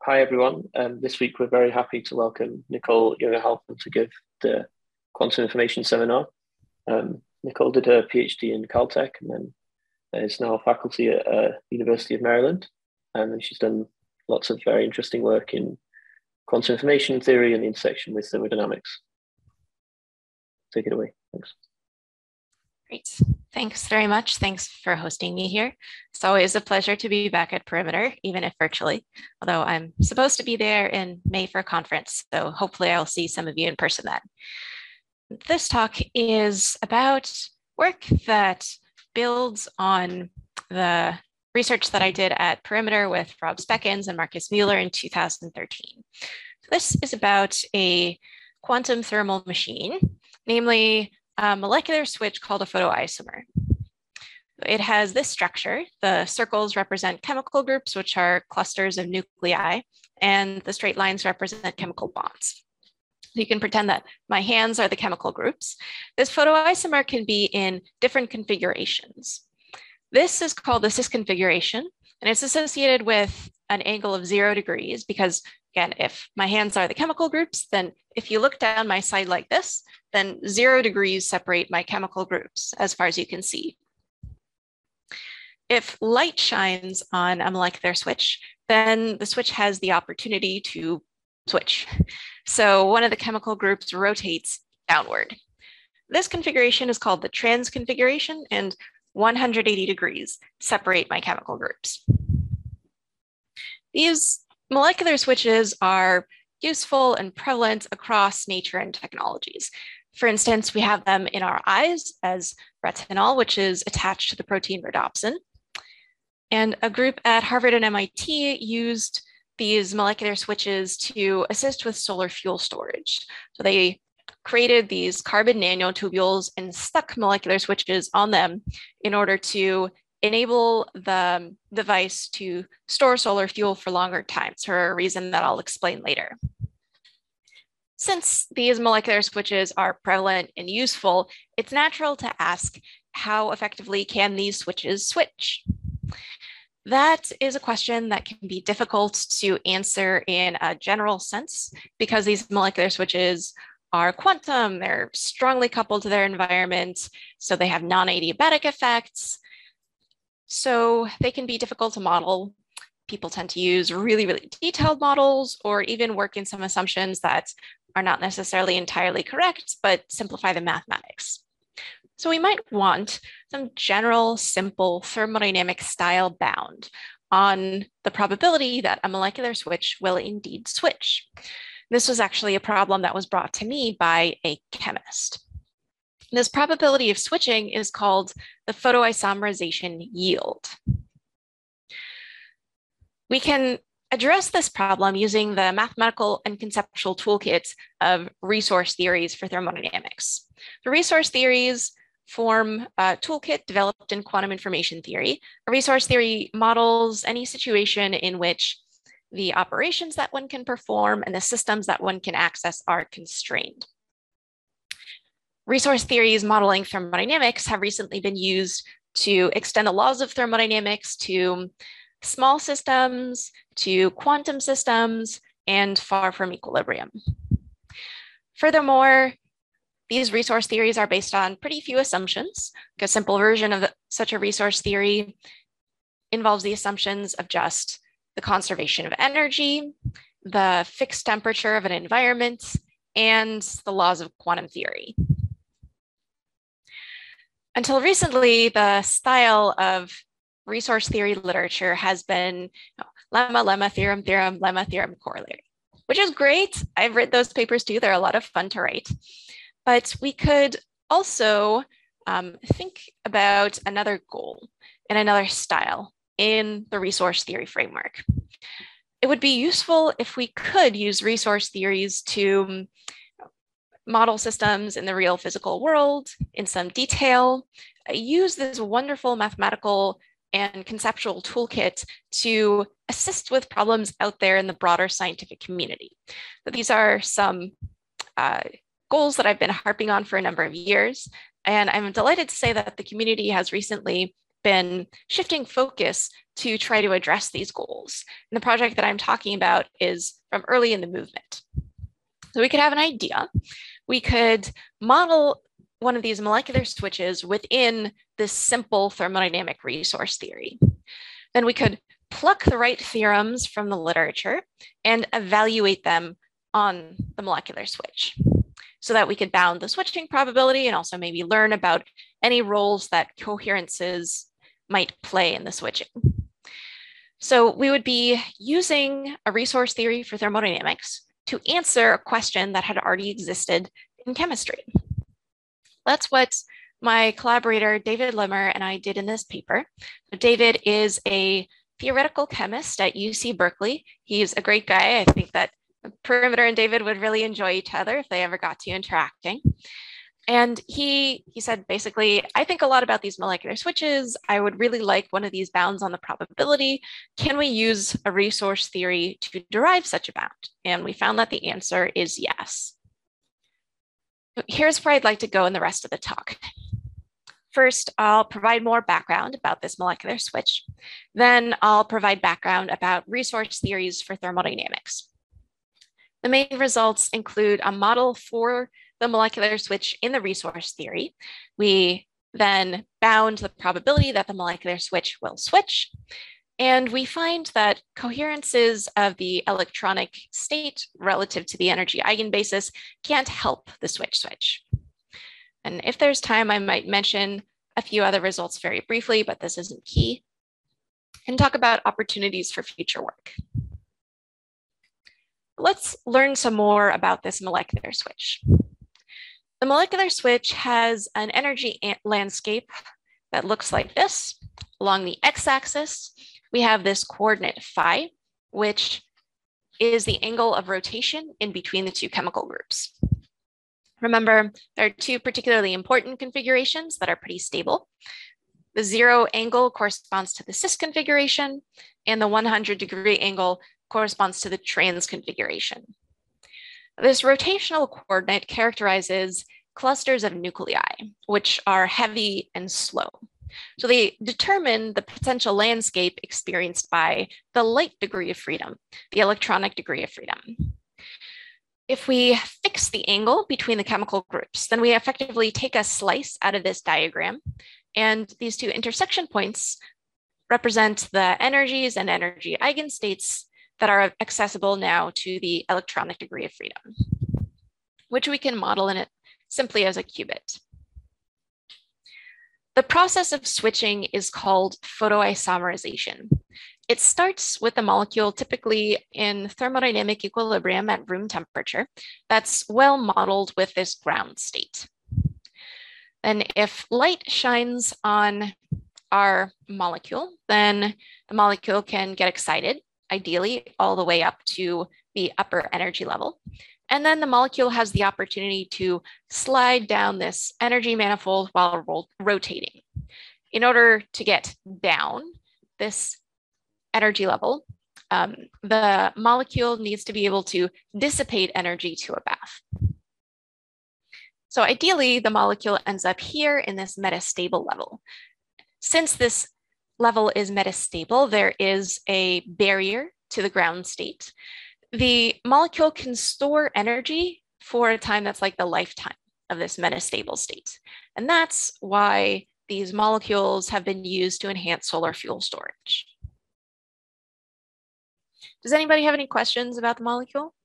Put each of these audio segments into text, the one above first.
Hi, everyone. This week, we're very happy to welcome Nicole Junge-Halpern to give the quantum information seminar. Nicole did her PhD in Caltech and then is now faculty at University of Maryland. And she's done lots of very interesting work in quantum information theory and the intersection with thermodynamics. Take it away. Thanks. Great. Thanks very much. Thanks for hosting me here. It's always a pleasure to be back at Perimeter, even if virtually, although I'm supposed to be there in May for a conference. So hopefully I'll see some of you in person then. This talk is about work that builds on the research that I did at Perimeter with Rob Speckens and Marcus Mueller in 2013. This is about a quantum thermal machine, namely a molecular switch called a photoisomer. It has this structure. The circles represent chemical groups, which are clusters of nuclei, and the straight lines represent chemical bonds. You can pretend that my hands are the chemical groups. This photoisomer can be in different configurations. This is called the cis configuration, and it's associated with an angle of 0 degrees because, again, if my hands are the chemical groups, then if you look down my side like this, then 0 degrees separate my chemical groups as far as you can see. If light shines on a molecular switch, then the switch has the opportunity to switch. So one of the chemical groups rotates downward. This configuration is called the trans configuration, and 180 degrees separate my chemical groups. These molecular switches are useful and prevalent across nature and technologies. For instance, we have them in our eyes as retinol, which is attached to the protein rhodopsin. And a group at Harvard and MIT used these molecular switches to assist with solar fuel storage. So they created these carbon nanotubules and stuck molecular switches on them in order to enable the device to store solar fuel for longer times for a reason that I'll explain later. Since these molecular switches are prevalent and useful, it's natural to ask, how effectively can these switches switch? That is a question that can be difficult to answer in a general sense because these molecular switches are quantum, they're strongly coupled to their environment, so they have non-adiabatic effects. So they can be difficult to model. People tend to use really, really detailed models or even work in some assumptions that are not necessarily entirely correct, but simplify the mathematics. So we might want some general, simple thermodynamic style bound on the probability that a molecular switch will indeed switch. This was actually a problem that was brought to me by a chemist. This probability of switching is called the photoisomerization yield. We can address this problem using the mathematical and conceptual toolkit of resource theories for thermodynamics. The resource theories form a toolkit developed in quantum information theory. A resource theory models any situation in which the operations that one can perform and the systems that one can access are constrained. Resource theories modeling thermodynamics have recently been used to extend the laws of thermodynamics to small systems, to quantum systems, and far from equilibrium. Furthermore, these resource theories are based on pretty few assumptions. A simple version of such a resource theory involves the assumptions of just the conservation of energy, the fixed temperature of an environment, and the laws of quantum theory. Until recently, the style of resource theory literature has been lemma, lemma, theorem, theorem, lemma, theorem, corollary, which is great. I've read those papers too. They're a lot of fun to write. But we could also think about another goal and another style in the resource theory framework. It would be useful if we could use resource theories to model systems in the real physical world in some detail, use this wonderful mathematical and conceptual toolkit to assist with problems out there in the broader scientific community. But these are some goals that I've been harping on for a number of years. And I'm delighted to say that the community has recently been shifting focus to try to address these goals. And the project that I'm talking about is from early in the movement. So we could have an idea. We could model one of these molecular switches within this simple thermodynamic resource theory. Then we could pluck the right theorems from the literature and evaluate them on the molecular switch so that we could bound the switching probability and also maybe learn about any roles that coherences might play in the switching. So we would be using a resource theory for thermodynamics to answer a question that had already existed in chemistry. That's what my collaborator, David Limmer, and I did in this paper. David is a theoretical chemist at UC Berkeley. He's a great guy. I think that Perimeter and David would really enjoy each other if they ever got to interacting. And he said, basically, I think a lot about these molecular switches. I would really like one of these bounds on the probability. Can we use a resource theory to derive such a bound? And we found that the answer is yes. Here's where I'd like to go in the rest of the talk. First, I'll provide more background about this molecular switch. Then I'll provide background about resource theories for thermodynamics. The main results include a model for the molecular switch in the resource theory. We then bound the probability that the molecular switch will switch. And we find that coherences of the electronic state relative to the energy eigenbasis can't help the switch. And if there's time, I might mention a few other results very briefly, but this isn't key, and talk about opportunities for future work. Let's learn some more about this molecular switch. The molecular switch has an energy landscape that looks like this. Along the x-axis, we have this coordinate phi, which is the angle of rotation in between the two chemical groups. Remember, there are two particularly important configurations that are pretty stable. The 0 angle corresponds to the cis configuration, and the 100-degree angle corresponds to the trans configuration. This rotational coordinate characterizes clusters of nuclei, which are heavy and slow. So they determine the potential landscape experienced by the light degree of freedom, the electronic degree of freedom. If we fix the angle between the chemical groups, then we effectively take a slice out of this diagram, and these two intersection points represent the energies and energy eigenstates that are accessible now to the electronic degree of freedom, which we can model in it simply as a qubit. The process of switching is called photoisomerization. It starts with a molecule typically in thermodynamic equilibrium at room temperature that's well modeled with this ground state. And if light shines on our molecule, then the molecule can get excited, ideally all the way up to the upper energy level. And then the molecule has the opportunity to slide down this energy manifold while rotating. In order to get down this energy level, the molecule needs to be able to dissipate energy to a bath. So ideally, the molecule ends up here in this metastable level. Since this level is metastable, there is a barrier to the ground state. The molecule can store energy for a time that's like the lifetime of this metastable state. And that's why these molecules have been used to enhance solar fuel storage. Does anybody have any questions about the molecule?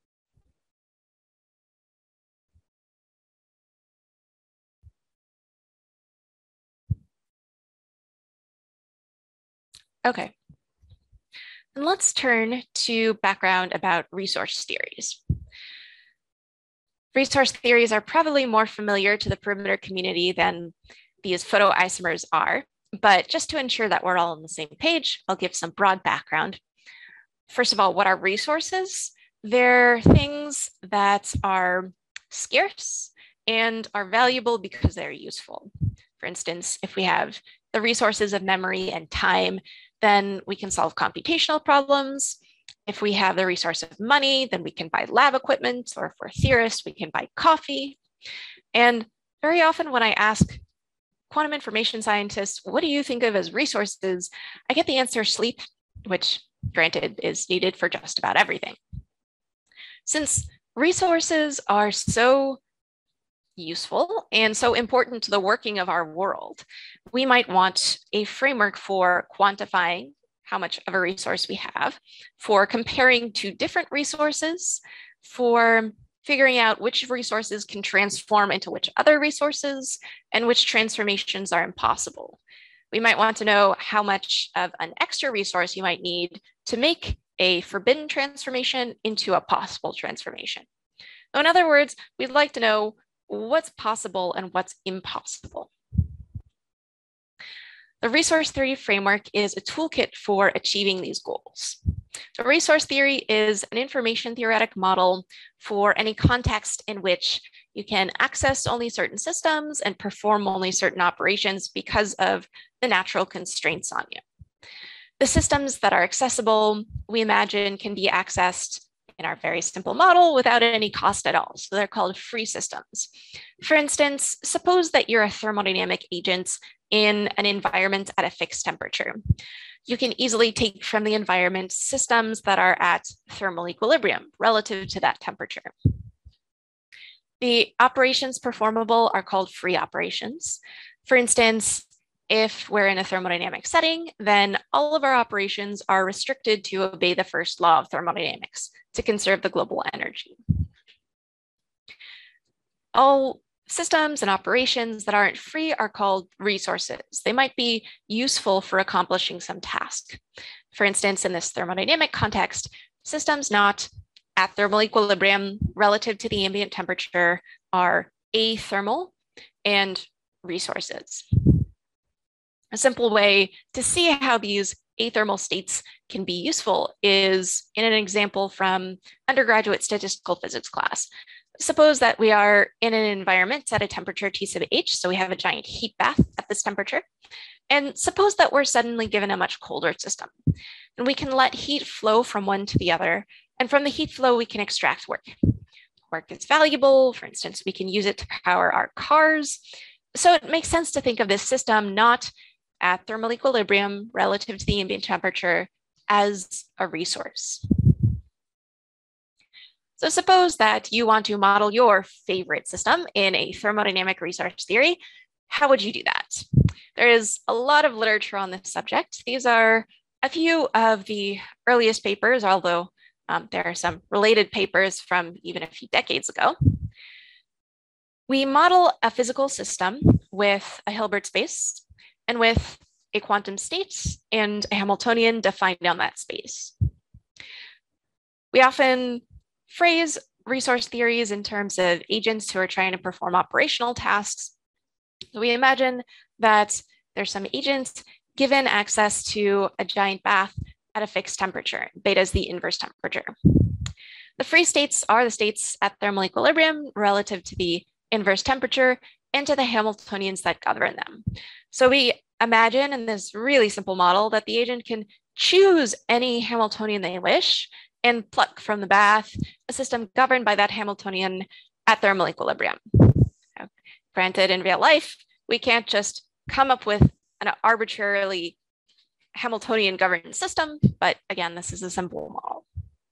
Okay. And let's turn to background about resource theories. Resource theories are probably more familiar to the perimeter community than these photoisomers are, but just to ensure that we're all on the same page, I'll give some broad background. First of all, what are resources? They're things that are scarce and are valuable because they're useful. For instance, if we have the resources of memory and time, then we can solve computational problems. If we have the resource of money, then we can buy lab equipment, or if we're theorists, we can buy coffee. And very often when I ask quantum information scientists, what do you think of as resources? I get the answer sleep, which granted is needed for just about everything. Since resources are so useful and so important to the working of our world, we might want a framework for quantifying how much of a resource we have, for comparing to different resources, for figuring out which resources can transform into which other resources, and which transformations are impossible. We might want to know how much of an extra resource you might need to make a forbidden transformation into a possible transformation. So in other words, we'd like to know what's possible and what's impossible. The resource theory framework is a toolkit for achieving these goals. So resource theory is an information theoretic model for any context in which you can access only certain systems and perform only certain operations because of the natural constraints on you. The systems that are accessible, we imagine, can be accessed in our very simple model without any cost at all. So they're called free systems. For instance, suppose that you're a thermodynamic agent in an environment at a fixed temperature. You can easily take from the environment systems that are at thermal equilibrium relative to that temperature. The operations performable are called free operations. For instance, if we're in a thermodynamic setting, then all of our operations are restricted to obey the first law of thermodynamics to conserve the global energy. All systems and operations that aren't free are called resources. They might be useful for accomplishing some task. For instance, in this thermodynamic context, systems not at thermal equilibrium relative to the ambient temperature are athermal and resources. A simple way to see how these athermal states can be useful is in an example from undergraduate statistical physics class. Suppose that we are in an environment at a temperature T sub H, so we have a giant heat bath at this temperature. And suppose that we're suddenly given a much colder system. And we can let heat flow from one to the other. And from the heat flow, we can extract work. Work is valuable. For instance, we can use it to power our cars. So it makes sense to think of this system not at thermal equilibrium relative to the ambient temperature as a resource. So suppose that you want to model your favorite system in a thermodynamic resource theory. How would you do that? There is a lot of literature on this subject. These are a few of the earliest papers, although there are some related papers from even a few decades ago. We model a physical system with a Hilbert space and with a quantum state and a Hamiltonian defined on that space. We often phrase resource theories in terms of agents who are trying to perform operational tasks. So we imagine that there's some agent given access to a giant bath at a fixed temperature. Beta is the inverse temperature. The free states are the states at thermal equilibrium relative to the inverse temperature and to the Hamiltonians that govern them. So we imagine in this really simple model that the agent can choose any Hamiltonian they wish and pluck from the bath a system governed by that Hamiltonian at thermal equilibrium. Now, granted, in real life, we can't just come up with an arbitrarily Hamiltonian governed system, but again, this is a simple model.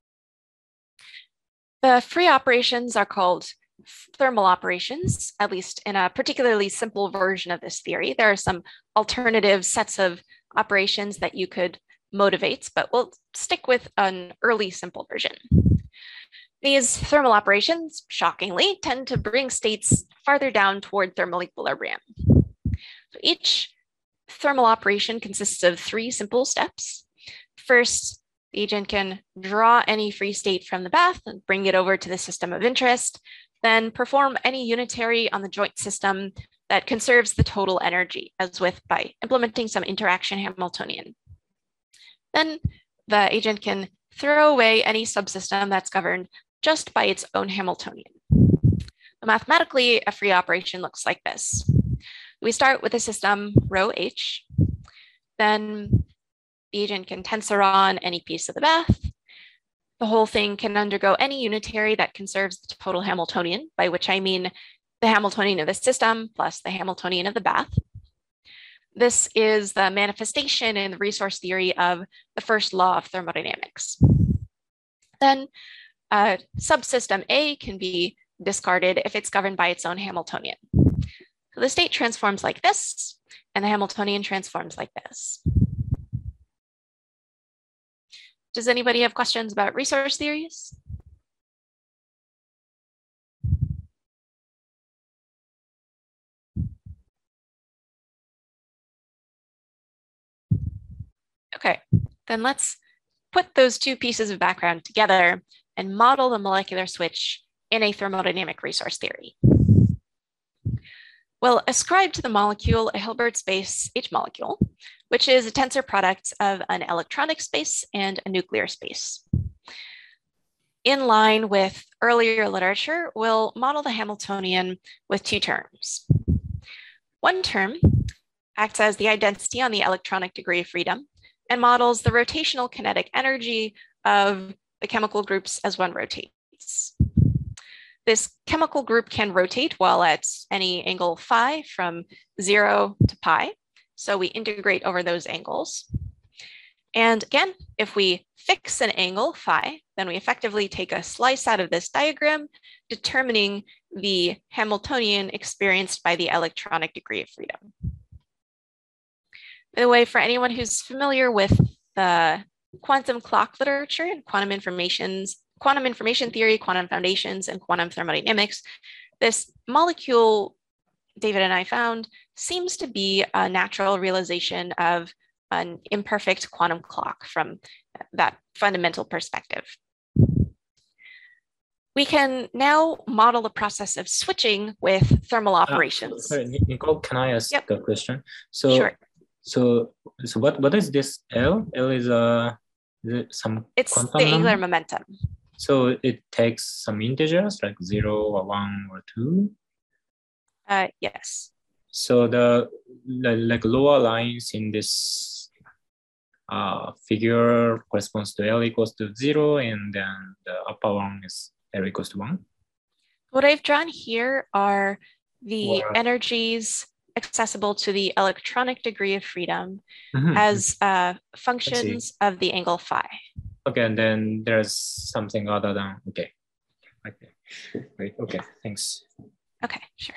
The free operations are called thermal operations, at least in a particularly simple version of this theory. There are some alternative sets of operations that you could motivate, but we'll stick with an early simple version. These thermal operations, shockingly, tend to bring states farther down toward thermal equilibrium. So each thermal operation consists of 3 simple steps. First, the agent can draw any free state from the bath and bring it over to the system of interest, then perform any unitary on the joint system that conserves the total energy, as with by implementing some interaction Hamiltonian. Then the agent can throw away any subsystem that's governed just by its own Hamiltonian. Mathematically, a free operation looks like this. We start with a system rho H, then the agent can tensor on any piece of the bath. The whole thing can undergo any unitary that conserves the total Hamiltonian, by which I mean the Hamiltonian of the system plus the Hamiltonian of the bath. This is the manifestation in the resource theory of the first law of thermodynamics. Then subsystem A can be discarded if it's governed by its own Hamiltonian. So the state transforms like this, and the Hamiltonian transforms like this. Does anybody have questions about resource theories? Okay, then let's put those two pieces of background together and model the molecular switch in a thermodynamic resource theory. We'll ascribe to the molecule a Hilbert space H molecule, which is a tensor product of an electronic space and a nuclear space. In line with earlier literature, we'll model the Hamiltonian with two terms. One term acts as the identity on the electronic degree of freedom and models the rotational kinetic energy of the chemical groups as one rotates. This chemical group can rotate while at any angle phi from 0 to pi. So we integrate over those angles. And again, if we fix an angle phi, then we effectively take a slice out of this diagram, determining the Hamiltonian experienced by the electronic degree of freedom. By the way, for anyone who's familiar with the quantum clock literature and quantum information theory, quantum foundations, and quantum thermodynamics, this molecule David and I found seems to be a natural realization of an imperfect quantum clock from that fundamental perspective. We can now model the process of switching with thermal operations. Sorry, Nicole, can I ask a question? Sure. So what is this L? L is some it's quantum the angular number? momentum. So it takes some integers like 0 or 1 or 2? Yes. So the like lower lines in this figure corresponds to L equals to 0, and then the upper one is L equals to 1. What I've drawn here are the energies accessible to the electronic degree of freedom as functions of the angle phi. Okay, and then there's something other than, okay. Great, okay, thanks. Okay, sure.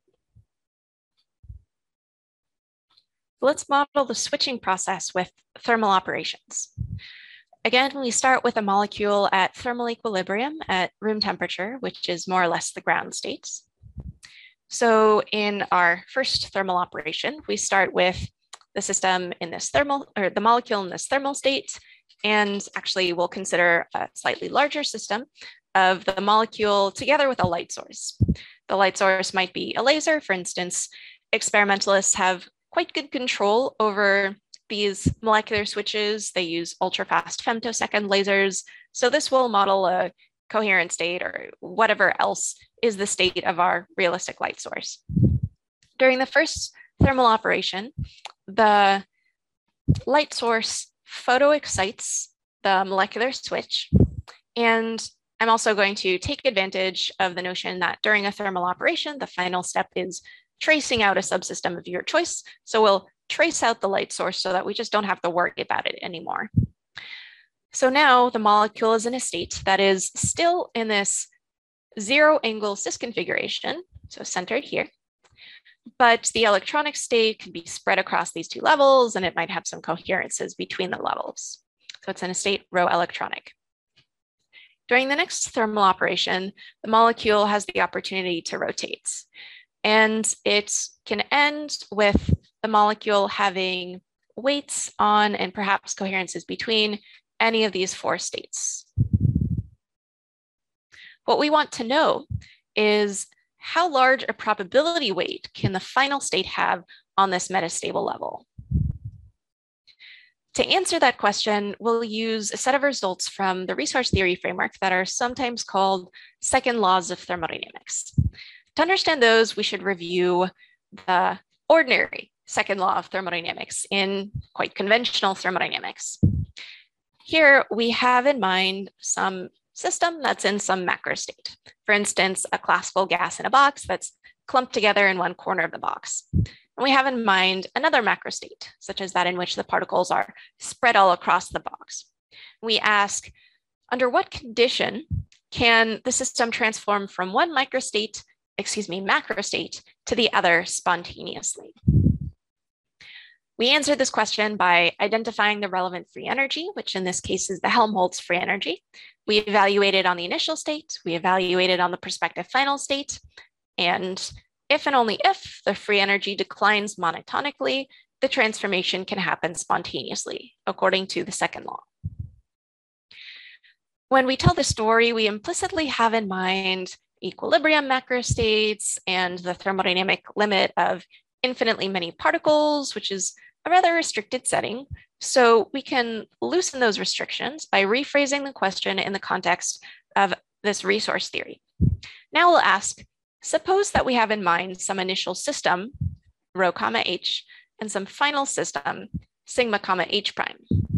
Let's model the switching process with thermal operations. Again, we start with a molecule at thermal equilibrium at room temperature, which is more or less the ground state. So in our first thermal operation, we start with the system in this the molecule in this thermal state, and actually we'll consider a slightly larger system of the molecule together with a light source. The light source might be a laser, for instance. Experimentalists have quite good control over these molecular switches. They use ultra-fast femtosecond lasers. So this will model a coherent state or whatever else is the state of our realistic light source. During the first thermal operation, the light source photoexcites the molecular switch. And I'm also going to take advantage of the notion that during a thermal operation, the final step is tracing out a subsystem of your choice. So we'll trace out the light source so that we just don't have to worry about it anymore. So now the molecule is in a state that is still in this 0 angle cis configuration, so centered here, but the electronic state can be spread across these two levels, and it might have some coherences between the levels. So it's in a state rho electronic. During the next thermal operation, the molecule has the opportunity to rotate, and it can end with the molecule having weights on and perhaps coherences between any of these 4 states. What we want to know is how large a probability weight can the final state have on this metastable level? To answer that question, we'll use a set of results from the resource theory framework that are sometimes called second laws of thermodynamics. To understand those, we should review the ordinary second law of thermodynamics in quite conventional thermodynamics. Here we have in mind some system that's in some macro state. For instance, a classical gas in a box that's clumped together in one corner of the box. And we have in mind another macrostate, such as that in which the particles are spread all across the box. We ask, under what condition can the system transform from one macrostate to the other spontaneously? We answered this question by identifying the relevant free energy, which in this case is the Helmholtz free energy. We evaluated on the initial state, we evaluated on the prospective final state, and if and only if the free energy declines monotonically, the transformation can happen spontaneously, according to the second law. When we tell the story, we implicitly have in mind equilibrium macrostates and the thermodynamic limit of infinitely many particles, which is a rather restricted setting. So we can loosen those restrictions by rephrasing the question in the context of this resource theory. Now we'll ask, suppose that we have in mind some initial system, rho comma h, and some final system, sigma comma h prime.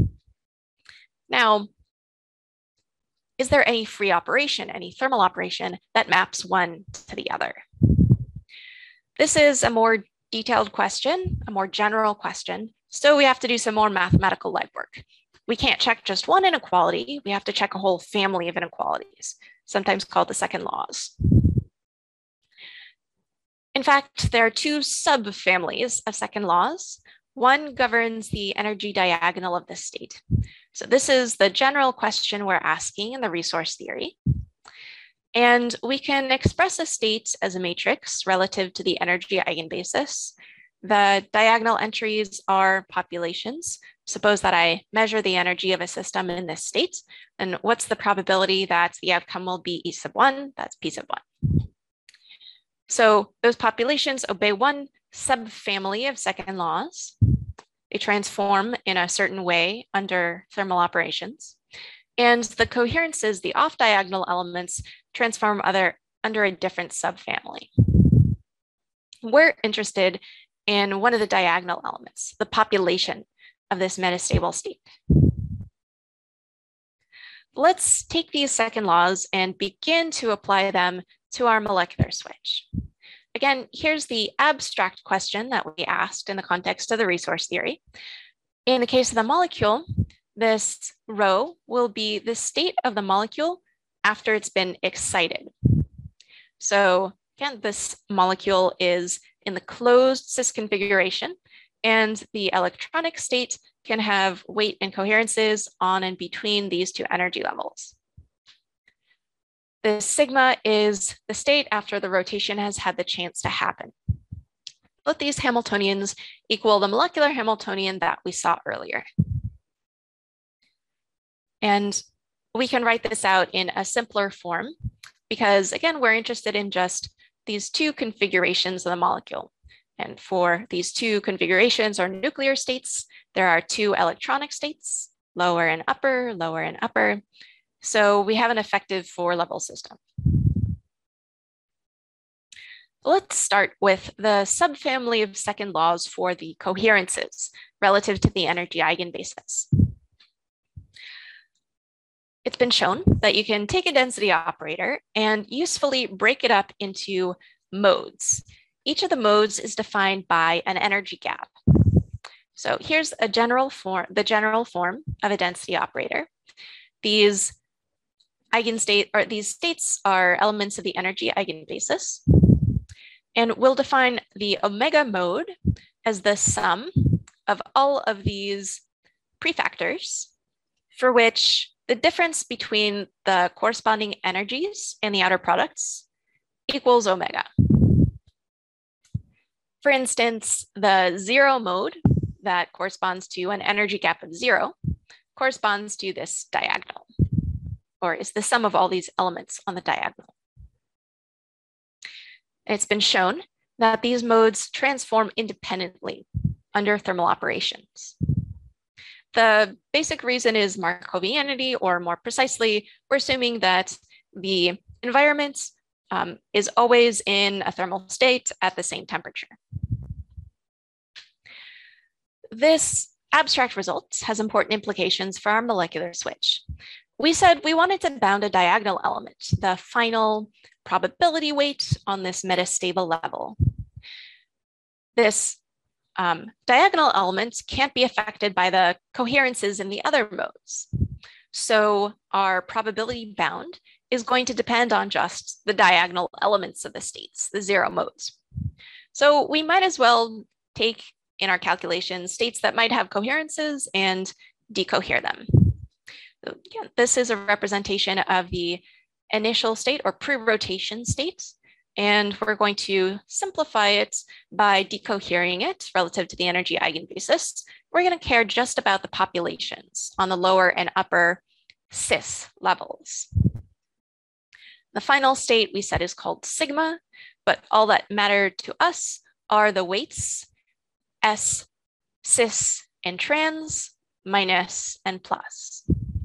Now, is there any free operation, any thermal operation that maps one to the other? This is a more detailed question, a more general question, so we have to do some more mathematical legwork. We can't check just one inequality, we have to check a whole family of inequalities, sometimes called the second laws. In fact, there are two subfamilies of second laws. One governs the energy diagonal of the state. So this is the general question we're asking in the resource theory. And we can express a state as a matrix relative to the energy eigenbasis. The diagonal entries are populations. Suppose that I measure the energy of a system in this state, and what's the probability that the outcome will be E sub 1? That's P sub 1. So those populations obey one subfamily of second laws. They transform in a certain way under thermal operations. And the coherences, the off-diagonal elements, transform under a different subfamily. We're interested in one of the diagonal elements, the population of this metastable state. Let's take these second laws and begin to apply them to our molecular switch. Again, here's the abstract question that we asked in the context of the resource theory. In the case of the molecule, this rho will be the state of the molecule after it's been excited. So again, this molecule is in the closed cis configuration, and the electronic state can have weight and coherences on and between these two energy levels. The sigma is the state after the rotation has had the chance to happen. Let these Hamiltonians equal the molecular Hamiltonian that we saw earlier. And we can write this out in a simpler form because, again, we're interested in just these two configurations of the molecule. And for these two configurations or nuclear states, there are two electronic states, lower and upper, lower and upper. So we have an effective four-level system. Let's start with the subfamily of second laws for the coherences relative to the energy eigenbasis. It's been shown that you can take a density operator and usefully break it up into modes. Each of the modes is defined by an energy gap. So here's a general form, the general form of a density operator. These states are elements of the energy eigenbasis. And we'll define the omega mode as the sum of all of these prefactors for which the difference between the corresponding energies and the outer products equals omega. For instance, the zero mode that corresponds to an energy gap of 0 corresponds to this diagonal, or is the sum of all these elements on the diagonal. It's been shown that these modes transform independently under thermal operations. The basic reason is Markovianity, or more precisely, we're assuming that the environment is always in a thermal state at the same temperature. This abstract result has important implications for our molecular switch. We said we wanted to bound a diagonal element, the final probability weight on this metastable level. This diagonal elements can't be affected by the coherences in the other modes. So our probability bound is going to depend on just the diagonal elements of the states, the zero modes. So we might as well take in our calculations states that might have coherences and decohere them. So again, this is a representation of the initial state or pre-rotation state. And we're going to simplify it by decohering it relative to the energy eigenbasis. We're going to care just about the populations on the lower and upper cis levels. The final state we said is called sigma, but all that matter to us are the weights S, cis, and trans, minus, and plus.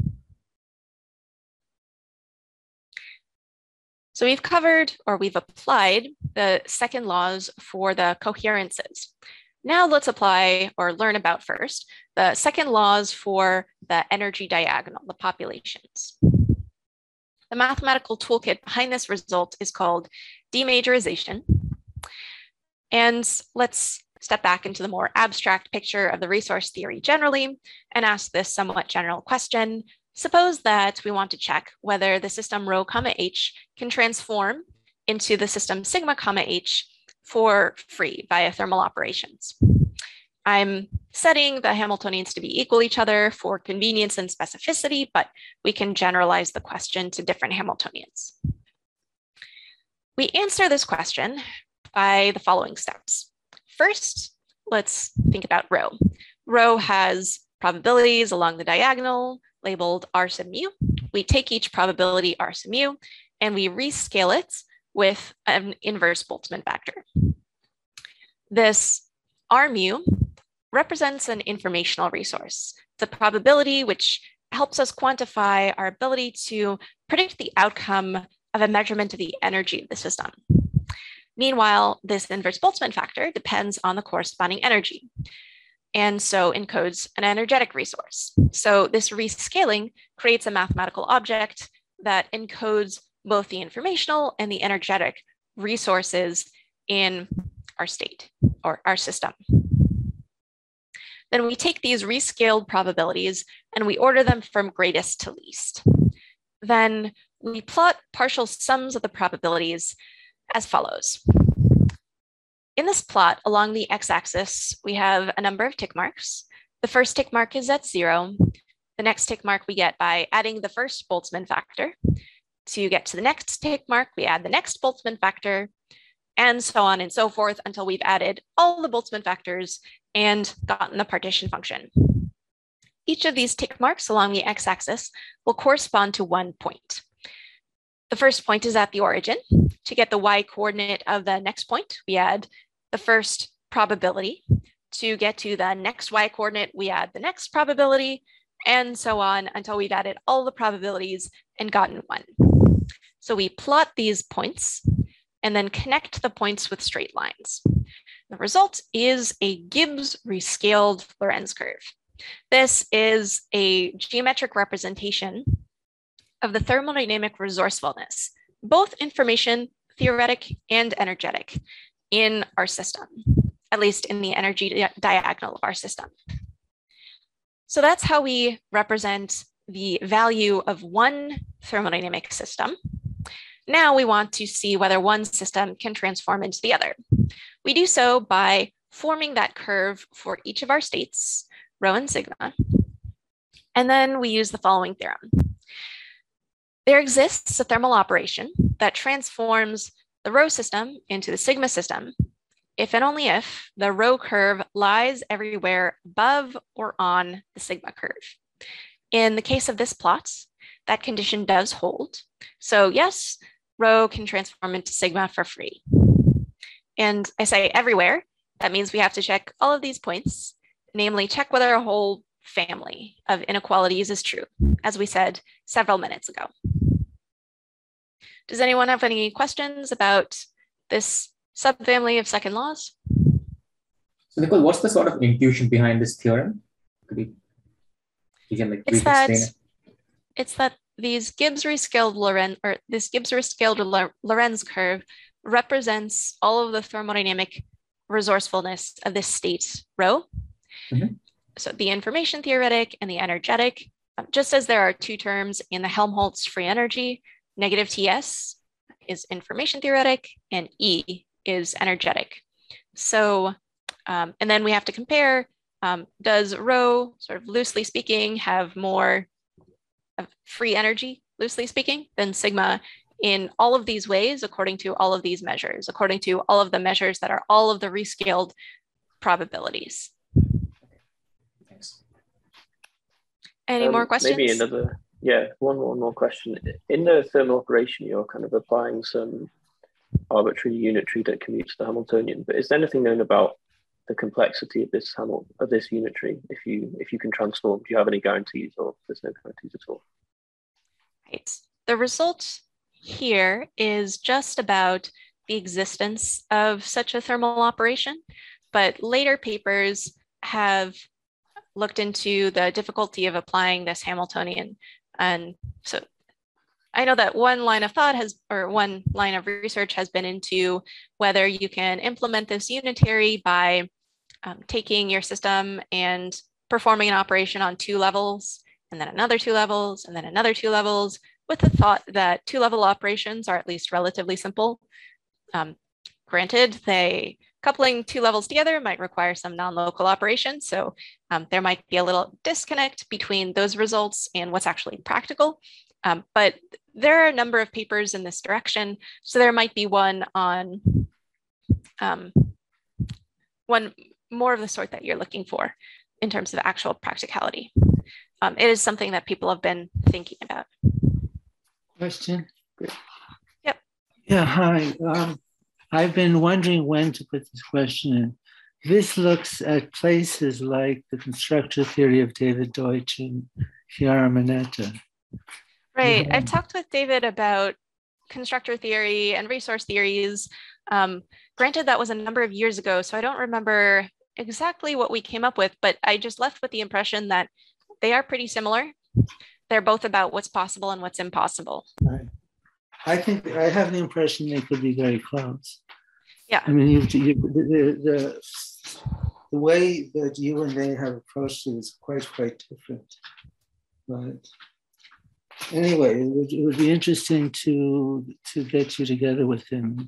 So we've covered, or we've applied, the second laws for the coherences. Now let's apply or learn about first the second laws for the energy diagonal, the populations. The mathematical toolkit behind this result is called demajorization. And let's step back into the more abstract picture of the resource theory generally and ask this somewhat general question. Suppose that we want to check whether the system rho comma h can transform into the system sigma comma h for free via thermal operations. I'm setting the Hamiltonians to be equal each other for convenience and specificity, but we can generalize the question to different Hamiltonians. We answer this question by the following steps. First, let's think about rho. Rho has probabilities along the diagonal labeled R sub mu. We take each probability R sub mu and we rescale it with an inverse Boltzmann factor. This R mu represents an informational resource. It's a probability which helps us quantify our ability to predict the outcome of a measurement of the energy of the system. Meanwhile, this inverse Boltzmann factor depends on the corresponding energy, and so encodes an energetic resource. So this rescaling creates a mathematical object that encodes both the informational and the energetic resources in our state or our system. Then we take these rescaled probabilities and we order them from greatest to least. Then we plot partial sums of the probabilities as follows. In this plot, along the x-axis, we have a number of tick marks. The first tick mark is at 0. The next tick mark we get by adding the first Boltzmann factor. To get to the next tick mark, we add the next Boltzmann factor, and so on and so forth until we've added all the Boltzmann factors and gotten the partition function. Each of these tick marks along the x-axis will correspond to one point. The first point is at the origin. To get the y-coordinate of the next point, we add the first probability. To get to the next y-coordinate, we add the next probability, and so on until we've added all the probabilities and gotten one. So we plot these points and then connect the points with straight lines. The result is a Gibbs rescaled Lorentz curve. This is a geometric representation of the thermodynamic resourcefulness, both information, theoretic, and energetic in our system, at least in the energy diagonal of our system. So that's how we represent the value of one thermodynamic system. Now we want to see whether one system can transform into the other. We do so by forming that curve for each of our states, rho and sigma. And then we use the following theorem. There exists a thermal operation that transforms the rho system into the sigma system if and only if the rho curve lies everywhere above or on the sigma curve. In the case of this plot, that condition does hold. So yes, rho can transform into sigma for free. And I say everywhere, that means we have to check all of these points, namely check whether a whole family of inequalities is true, as we said several minutes ago. Does anyone have any questions about this subfamily of second laws? So Nicole, what's the sort of intuition behind this theorem? Could you can like explain it? It's that these Gibbs rescaled Lorentz curve represents all of the thermodynamic resourcefulness of this state rho. Mhm. So the information theoretic and the energetic, just as there are two terms in the Helmholtz free energy, negative TS is information theoretic and E is energetic. So, and then we have to compare, does rho, sort of loosely speaking, have more free energy, loosely speaking, than sigma in all of these ways, according to all of these measures, according to all of the measures that are all of the rescaled probabilities. Thanks. Any more questions? Maybe another, one more question. In the thermal operation, you're kind of applying some arbitrary unitary that commutes the Hamiltonian, but is there anything known about the complexity of this unitary? If you can transform, do you have any guarantees, or there's no guarantees at all? Right. The result here is just about the existence of such a thermal operation, but later papers have looked into the difficulty of applying this Hamiltonian. And so I know that one line of thought one line of research has been into whether you can implement this unitary by taking your system and performing an operation on 2 levels, and then another 2 levels, and then another 2 levels, with the thought that 2-level operations are at least relatively simple. Granted, coupling 2 levels together might require some non-local operations, so there might be a little disconnect between those results and what's actually practical. But there are a number of papers in this direction, so there might be one on one more of the sort that you're looking for in terms of actual practicality. It is something that people have been thinking about. Question? Yep. Yeah, hi. I've been wondering when to put this question in. This looks at places like the constructor theory of David Deutsch and Chiara Moneta. Right. I've talked with David about constructor theory and resource theories. Granted, that was a number of years ago, so I don't remember exactly what we came up with, but I just left with the impression that they are pretty similar. They're both about what's possible and what's impossible. Right. I think I have the impression they could be very close. Yeah. I mean, the way that you and they have approached it is quite different. But anyway, it would be interesting to get you together with him.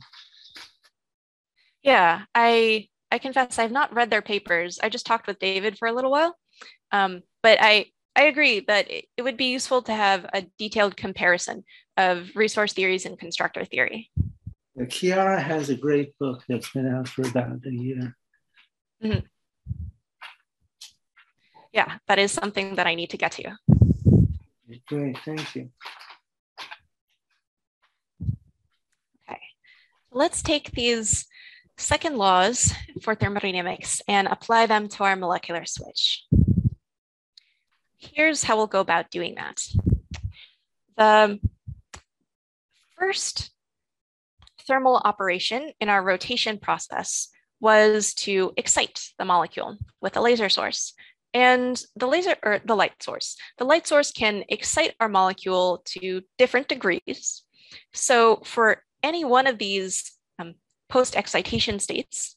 Yeah, I confess I've not read their papers. I just talked with David for a little while. But I agree that it would be useful to have a detailed comparison of resource theories and constructor theory. Chiara has a great book that's been out for about a year. Mm-hmm. Yeah, that is something that I need to get to. Great, thank you. Okay, let's take these second laws for thermodynamics and apply them to our molecular switch. Here's how we'll go about doing that. The first thermal operation in our rotation process was to excite the molecule with a laser source. And the light source. The light source can excite our molecule to different degrees. So for any one of these post-excitation states,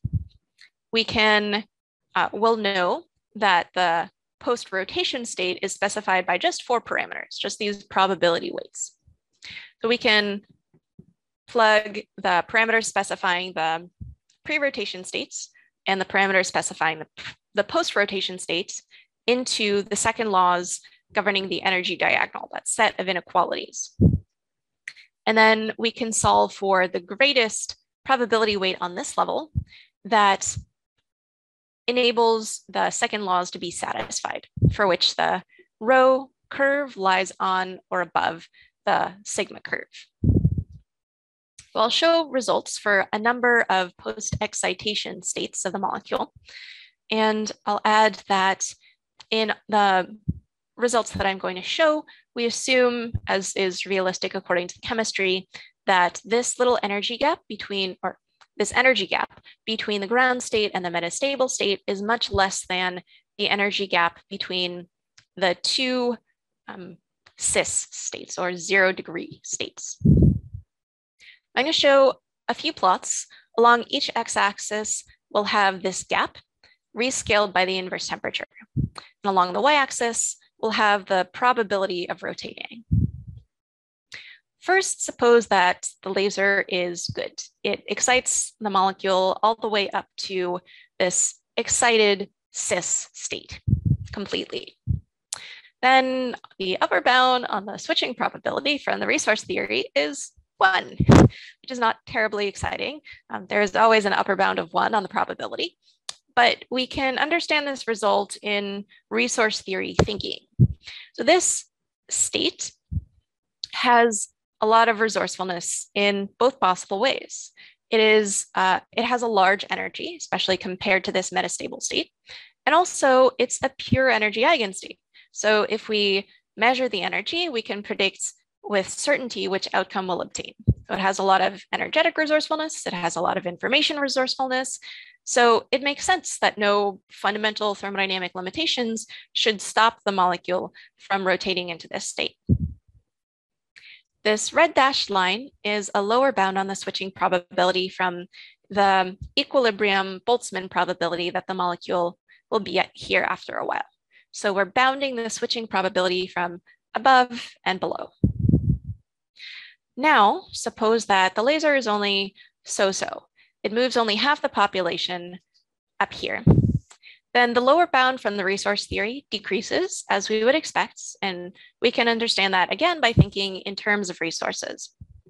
we'll know that the post-rotation state is specified by just 4 parameters, just these probability weights. So we can plug the parameters specifying the pre-rotation states and the parameters specifying the post-rotation states into the second laws governing the energy diagonal, that set of inequalities. And then we can solve for the greatest probability weight on this level that enables the second laws to be satisfied, for which the rho curve lies on or above the sigma curve. So I'll show results for a number of post-excitation states of the molecule. And I'll add that in the results that I'm going to show, we assume, as is realistic according to the chemistry, that this little energy gap between, or this energy gap between the ground state and the metastable state is much less than the energy gap between the 2 cis states, or 0-degree states. I'm going to show a few plots along each x-axis we'll have this gap rescaled by the inverse temperature. And along the y-axis, we'll have the probability of rotating. First, suppose that the laser is good. It excites the molecule all the way up to this excited cis state completely. Then the upper bound on the switching probability from the resource theory is 1, which is not terribly exciting. There is always an upper bound of 1 on the probability, but we can understand this result in resource theory thinking. So this state has a lot of resourcefulness in both possible ways. It has a large energy, especially compared to this metastable state. And also it's a pure energy eigenstate. So if we measure the energy, we can predict with certainty which outcome we'll obtain. So it has a lot of energetic resourcefulness. It has a lot of information resourcefulness. So it makes sense that no fundamental thermodynamic limitations should stop the molecule from rotating into this state. This red dashed line is a lower bound on the switching probability from the equilibrium Boltzmann probability that the molecule will be at here after a while. So we're bounding the switching probability from above and below. Now, suppose that the laser is only so-so. It moves only half the population up here. Then the lower bound from the resource theory decreases as we would expect, and we can understand that again by thinking in terms of resources.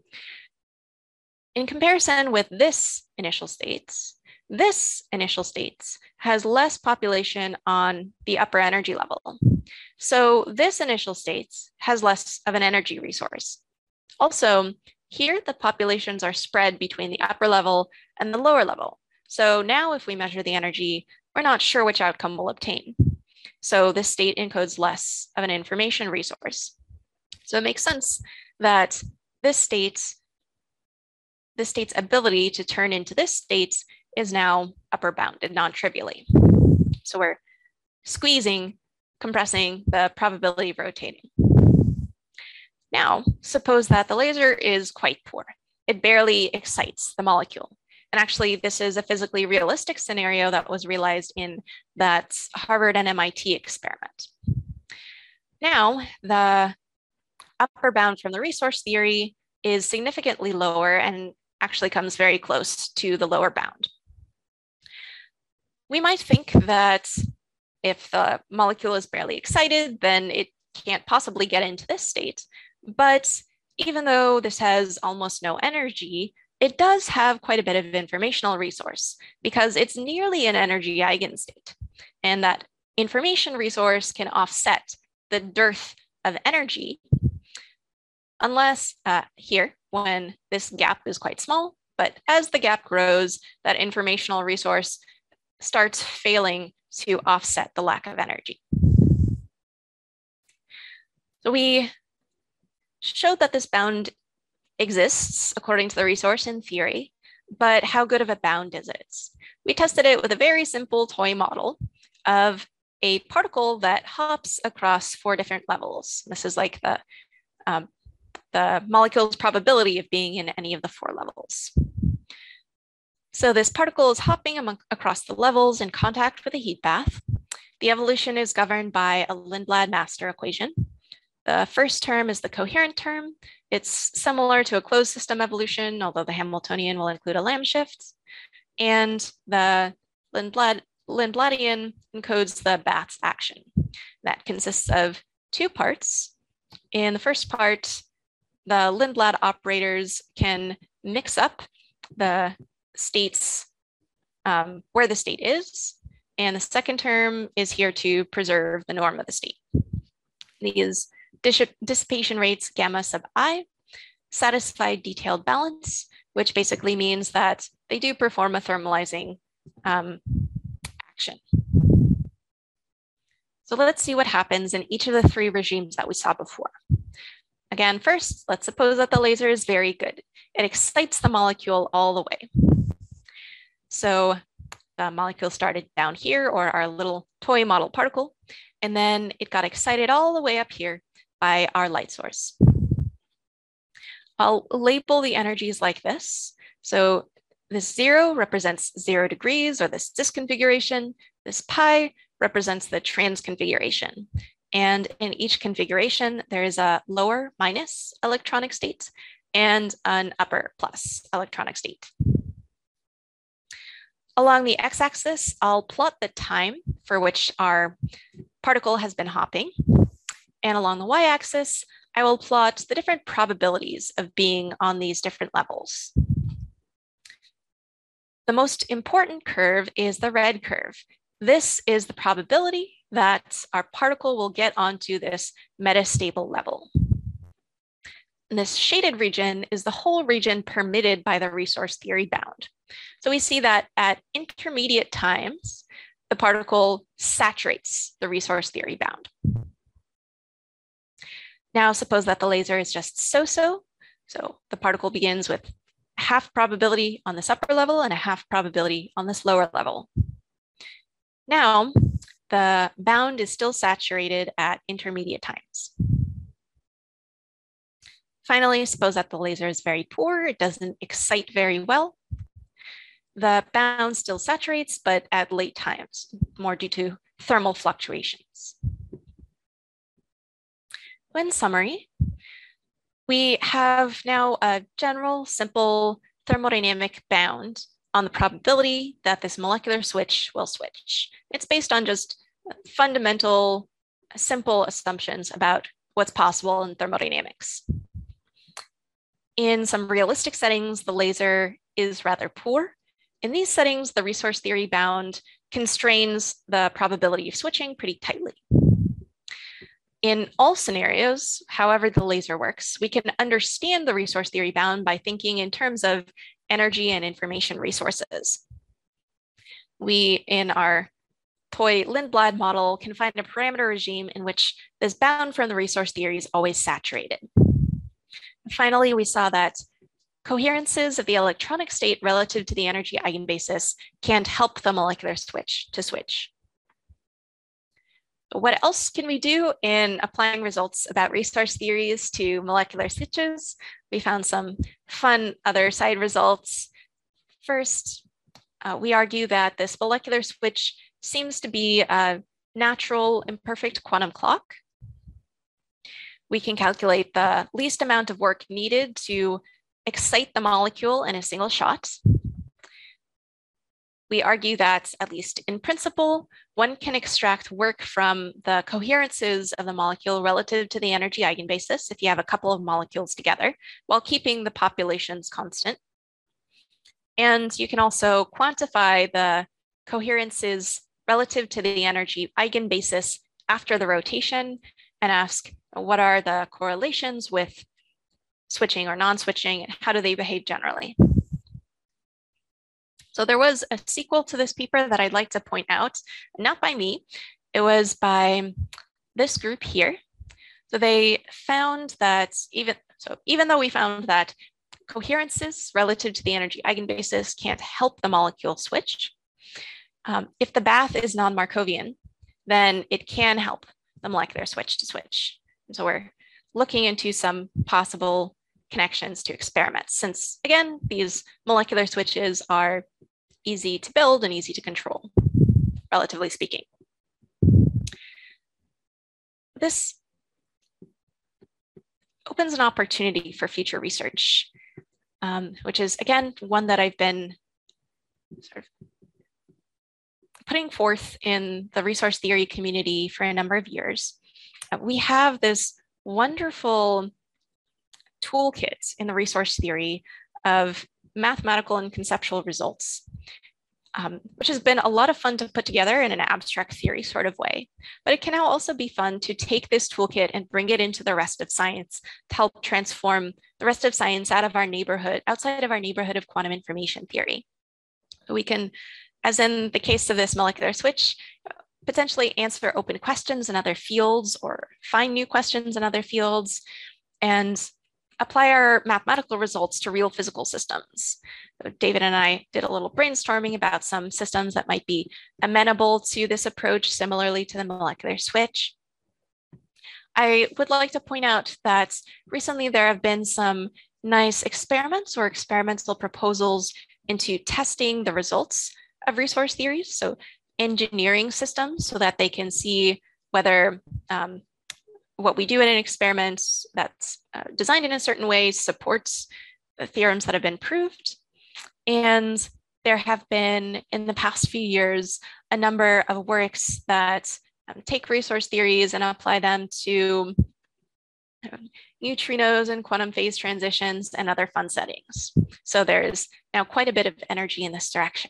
In comparison with this initial state has less population on the upper energy level. So this initial state has less of an energy resource. Also, here the populations are spread between the upper level and the lower level. So now if we measure the energy, we're not sure which outcome we'll obtain. So this state encodes less of an information resource. So it makes sense that this state's ability to turn into this state is now upper bounded non-trivially. So we're compressing the probability of rotating. Now, suppose that the laser is quite poor. It barely excites the molecule. And actually, this is a physically realistic scenario that was realized in that Harvard and MIT experiment. Now, the upper bound from the resource theory is significantly lower and actually comes very close to the lower bound. We might think that if the molecule is barely excited, then it can't possibly get into this state. But even though this has almost no energy, it does have quite a bit of informational resource because it's nearly an energy eigenstate. And that information resource can offset the dearth of energy unless here, when this gap is quite small, but as the gap grows, that informational resource starts failing to offset the lack of energy. So we showed that this bound exists according to the resource in theory, but how good of a bound is it? We tested it with a very simple toy model of a particle that hops across 4 different levels. This is like the molecule's probability of being in any of the 4 levels. So this particle is hopping across the levels in contact with a heat bath. The evolution is governed by a Lindblad master equation. The first term is the coherent term. It's similar to a closed system evolution, although the Hamiltonian will include a Lamb shift. And the Lindbladian encodes the Bath's action. That consists of 2 parts. In the first part, the Lindblad operators can mix up the states where the state is. And the second term is here to preserve the norm of the state. These dissipation rates gamma sub I satisfy detailed balance, which basically means that they do perform a thermalizing action. So let's see what happens in each of the 3 regimes that we saw before. Again, first, let's suppose that the laser is very good. It excites the molecule all the way. So the molecule started down here, or our little toy model particle, and then it got excited all the way up here by our light source. I'll label the energies like this. So This 0 represents 0 degrees or the cis configuration. This pi represents the trans configuration. And in each configuration, there is a lower minus electronic state and an upper plus electronic state. Along the x-axis, I'll plot the time for which our particle has been hopping. And along the y-axis, I will plot the different probabilities of being on these different levels. The most important curve is the red curve. This is the probability that our particle will get onto this metastable level. And this shaded region is the whole region permitted by the resource theory bound. So we see that at intermediate times, the particle saturates the resource theory bound. Now suppose that the laser is just so-so. So the particle begins with half probability on this upper level and a half probability on this lower level. Now, the bound is still saturated at intermediate times. Finally, suppose that the laser is very poor, it doesn't excite very well. The bound still saturates, but at late times, more due to thermal fluctuations. In summary, we have now a general, simple thermodynamic bound on the probability that this molecular switch will switch. It's based on just fundamental, simple assumptions about what's possible in thermodynamics. In some realistic settings, the laser is rather poor. In these settings, the resource theory bound constrains the probability of switching pretty tightly. In all scenarios, however the laser works, we can understand the resource theory bound by thinking in terms of energy and information resources. We, in our toy Lindblad model, can find a parameter regime in which this bound from the resource theory is always saturated. Finally, we saw that coherences of the electronic state relative to the energy eigenbasis can't help the molecular switch to switch. What else can we do in applying results about resource theories to molecular switches? We found some fun other side results. First, we argue that this molecular switch seems to be a natural imperfect quantum clock. We can calculate the least amount of work needed to excite the molecule in a single shot. We argue that, at least in principle, one can extract work from the coherences of the molecule relative to the energy eigenbasis if you have a couple of molecules together, while keeping the populations constant. And you can also quantify the coherences relative to the energy eigenbasis after the rotation and ask, what are the correlations with switching or non-switching, and how do they behave generally? So there was a sequel to this paper that I'd like to point out, not by me, it was by this group here. So they found that even though we found that coherences relative to the energy eigenbasis can't help the molecule switch, if the bath is non-Markovian, then it can help the molecular switch to switch. And so we're looking into some possible connections to experiments, since again, these molecular switches are easy to build and easy to control, relatively speaking. This opens an opportunity for future research, which is again, one that I've been sort of putting forth in the resource theory community for a number of years. We have this wonderful toolkit in the resource theory of mathematical and conceptual results, which has been a lot of fun to put together in an abstract theory sort of way. But it can now also be fun to take this toolkit and bring it into the rest of science to help transform the rest of science outside of our neighborhood of quantum information theory. We can, as in the case of this molecular switch, potentially answer open questions in other fields or find new questions in other fields and apply our mathematical results to real physical systems. So David and I did a little brainstorming about some systems that might be amenable to this approach, similarly to the molecular switch. I would like to point out that recently there have been some nice experiments or experimental proposals into testing the results of resource theories, so engineering systems so that they can see whether what we do in an experiment that's designed in a certain way supports the theorems that have been proved. And there have been, in the past few years, a number of works that take resource theories and apply them to neutrinos and quantum phase transitions and other fun settings. So there's now quite a bit of energy in this direction.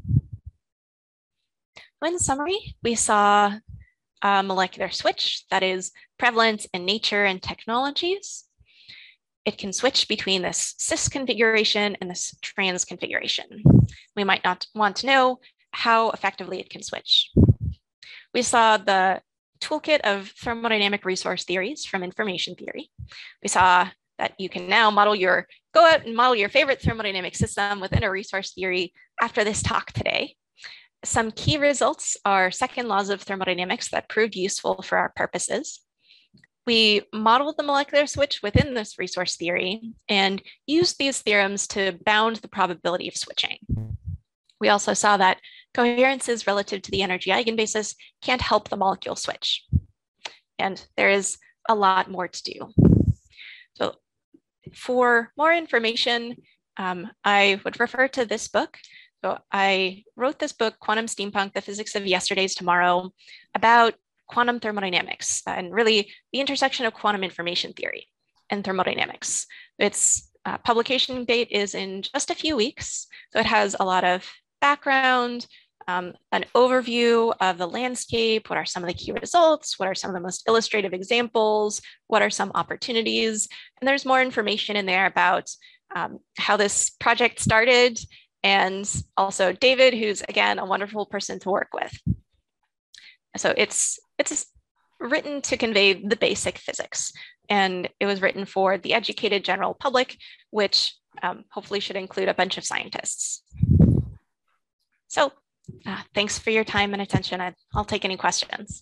In summary, we saw a molecular switch that is prevalent in nature and technologies. It can switch between this cis configuration and this trans configuration. We might not want to know how effectively it can switch. We saw the toolkit of thermodynamic resource theories from information theory. We saw that you can now go out and model your favorite thermodynamic system within a resource theory after this talk today. Some key results are second laws of thermodynamics that proved useful for our purposes. We modeled the molecular switch within this resource theory and used these theorems to bound the probability of switching. We also saw that coherences relative to the energy eigenbasis can't help the molecule switch. And there is a lot more to do. So for more information, I would refer to this book. So I wrote this book, Quantum Steampunk, The Physics of Yesterday's Tomorrow, about quantum thermodynamics and really the intersection of quantum information theory and thermodynamics. Its publication date is in just a few weeks. So it has a lot of background, an overview of the landscape, what are some of the key results, what are some of the most illustrative examples, what are some opportunities, and there's more information in there about how this project started, and also David, who's again a wonderful person to work with. So it's written to convey the basic physics, and it was written for the educated general public, which hopefully should include a bunch of scientists. So thanks for your time and attention. I'll take any questions.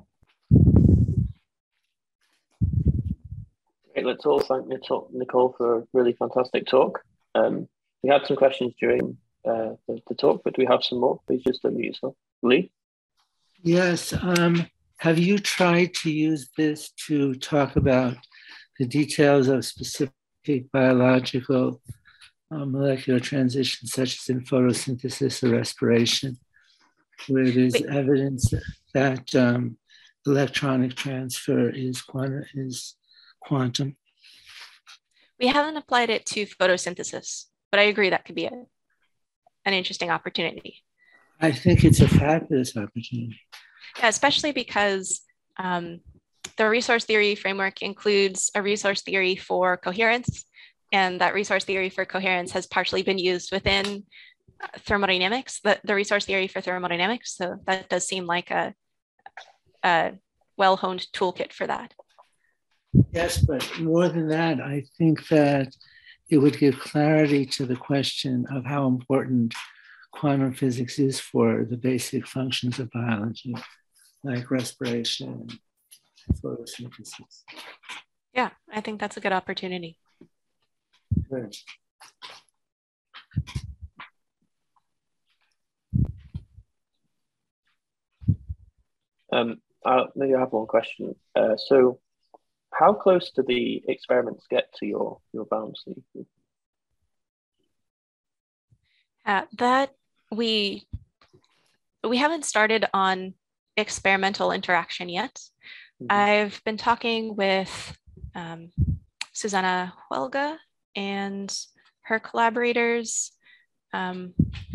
Great, let's all thank Nicole for a really fantastic talk. We had some questions during the talk, but we have some more. Please just unmute yourself. Lee? Yes. Have you tried to use this to talk about the details of specific biological molecular transitions, such as in photosynthesis or respiration, where there's evidence that electronic transfer is quantum? We haven't applied it to photosynthesis, but I agree that could be an interesting opportunity. I think it's a fabulous opportunity. Yeah, especially because the resource theory framework includes a resource theory for coherence, and that resource theory for coherence has partially been used within thermodynamics, the resource theory for thermodynamics. So that does seem like a well-honed toolkit for that. Yes, but more than that, I think that it would give clarity to the question of how important quantum physics is for the basic functions of biology, like respiration and photosynthesis. Yeah, I think that's a good opportunity. Good. Maybe I have one question. So how close do the experiments get to your bounds? That we haven't started on experimental interaction yet. Mm-hmm. I've been talking with Susanna Huelga and her collaborators, and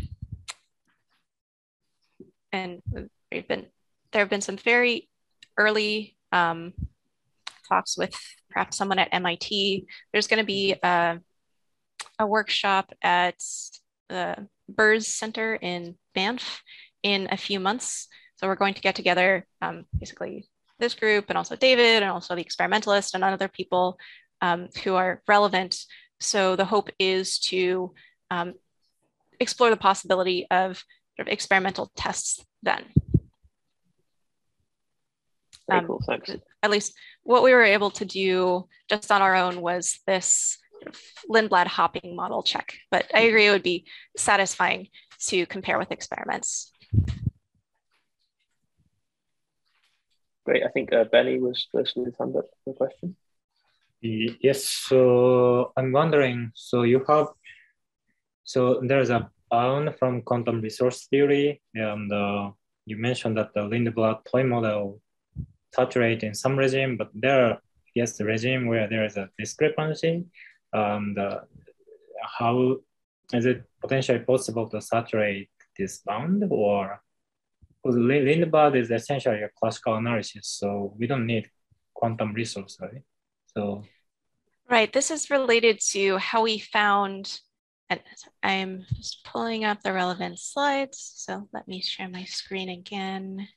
there have been some very early talks with perhaps someone at MIT. There's going to be a workshop at the Burrs Center in Banff in a few months. So we're going to get together, basically this group and also David and also the experimentalist and other people who are relevant. So the hope is to explore the possibility of sort of experimental tests then. Very cool, thanks. At least what we were able to do just on our own was this Lindblad hopping model check, but I agree it would be satisfying to compare with experiments. Great. I think Benny was first with his hand up for a question. Yes, so I'm wondering, so there's a bound from quantum resource theory, and you mentioned that the Lindblad toy model saturate in some regime, but there are, the regime where there is a discrepancy. How is it potentially possible to saturate this bound, or because Lindblad is essentially a classical analysis, so we don't need quantum resource, right? So, right, this is related to how we found, and I'm just pulling up the relevant slides. So let me share my screen again.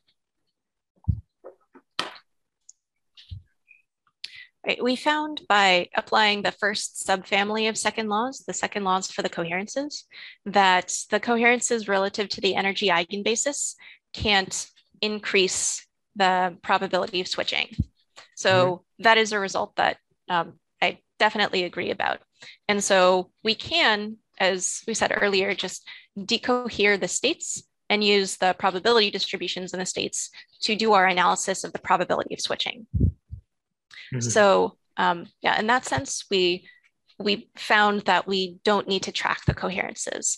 Right, we found by applying the first subfamily of second laws, the second laws for the coherences, that the coherences relative to the energy eigenbasis can't increase the probability of switching. So that is a result that I definitely agree about. And so we can, as we said earlier, just decohere the states and use the probability distributions in the states to do our analysis of the probability of switching. So yeah, in that sense, we found that we don't need to track the coherences.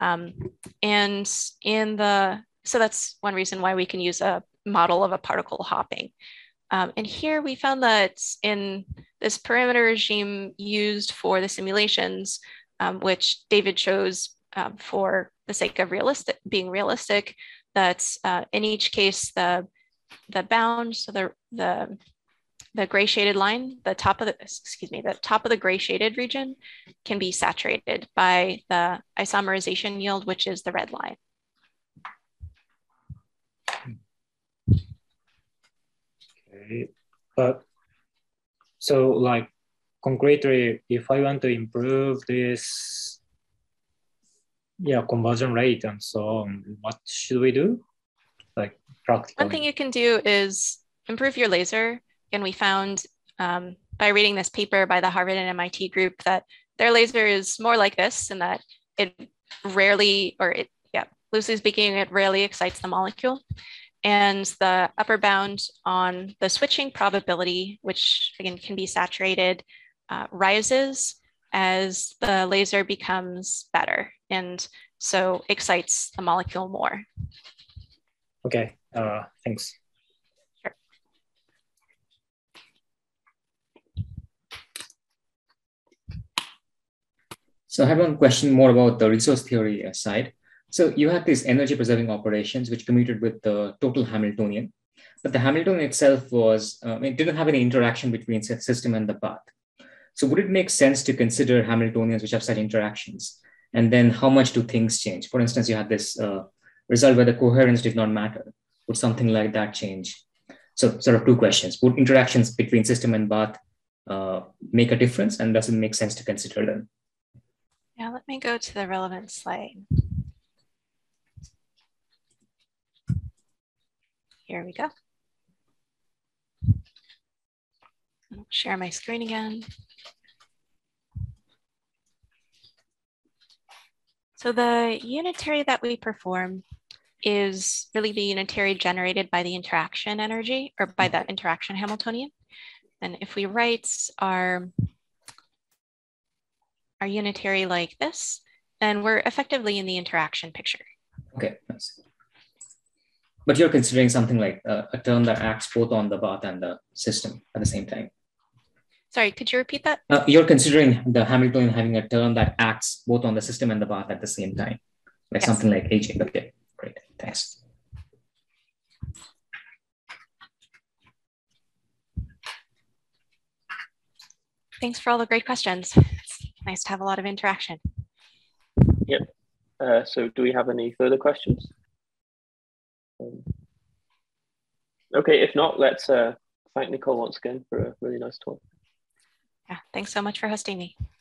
So that's one reason why we can use a model of a particle hopping. And here we found that in this perimeter regime used for the simulations, which David chose for the sake of being realistic, that in each case, the bound, so the gray shaded line, the top of the gray shaded region can be saturated by the isomerization yield, which is the red line. Okay, but so like concretely, if I want to improve this, conversion rate and so on, what should we do? Like practically. One thing you can do is improve your laser. And we found by reading this paper by the Harvard and MIT group that their laser is more like this, and that it rarely, loosely speaking, it rarely excites the molecule. And the upper bound on the switching probability, which again can be saturated, rises as the laser becomes better, and so excites the molecule more. Okay, thanks. So I have one question more about the resource theory side. So you had these energy preserving operations which commuted with the total Hamiltonian, but the Hamiltonian itself was, it didn't have any interaction between the system and the path. So would it make sense to consider Hamiltonians which have such interactions? And then how much do things change? For instance, you had this result where the coherence did not matter. Would something like that change? So sort of two questions. Would interactions between system and path make a difference? And does it make sense to consider them? Yeah, let me go to the relevant slide. Here we go. I'll share my screen again. So the unitary that we perform is really the unitary generated by the interaction energy, or by the interaction Hamiltonian. And if we write our unitary like this, then we're effectively in the interaction picture. Okay, nice. But you're considering something like a term that acts both on the path and the system at the same time. Sorry, could you repeat that? You're considering the Hamiltonian having a term that acts both on the system and the path at the same time, like something like aging. Okay, great, thanks. Thanks for all the great questions. It's nice to have a lot of interaction. Yep. So do we have any further questions? Okay, if not, let's thank Nicole once again for a really nice talk. Yeah, thanks so much for hosting me.